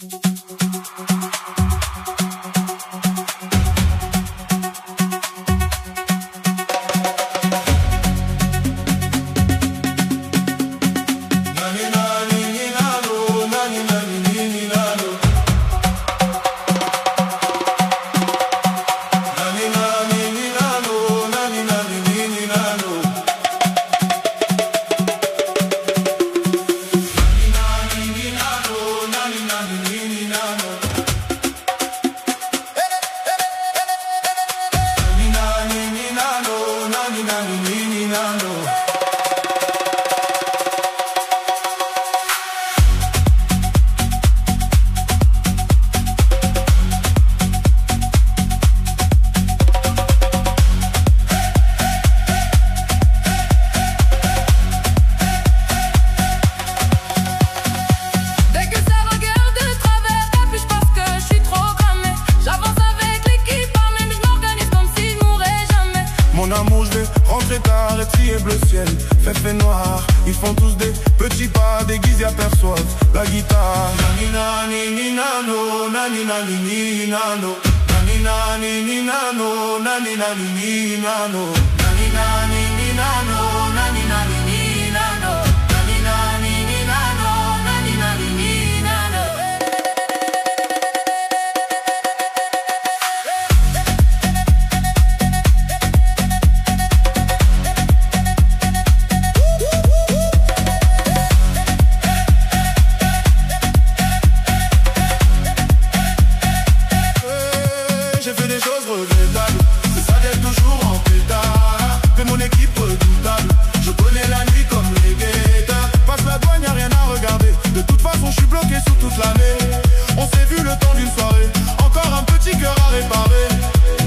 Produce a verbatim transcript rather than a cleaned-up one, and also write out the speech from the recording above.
Mon amour, je vais rentrer tard et trier bleu ciel. Fait fait noir, ils font tous des petits pas déguisés, aperçoivent la guitare. Nani nani ni nano, nani nani ni nano. Nani nani ni nano, nani nani ni nano. Nani nani ni nano, nani nani ni nano. Nani nani ni nano, nani nani ni nano. J'ai fait des choses regrettables, c'est ça d'être toujours en pétard. Fais mon équipe redoutable, je connais la nuit comme les guetteurs. Passe la douane, y'a rien à regarder, de toute façon je suis bloqué sous toute l'année. On s'est vu le temps d'une soirée, encore un petit cœur à réparer.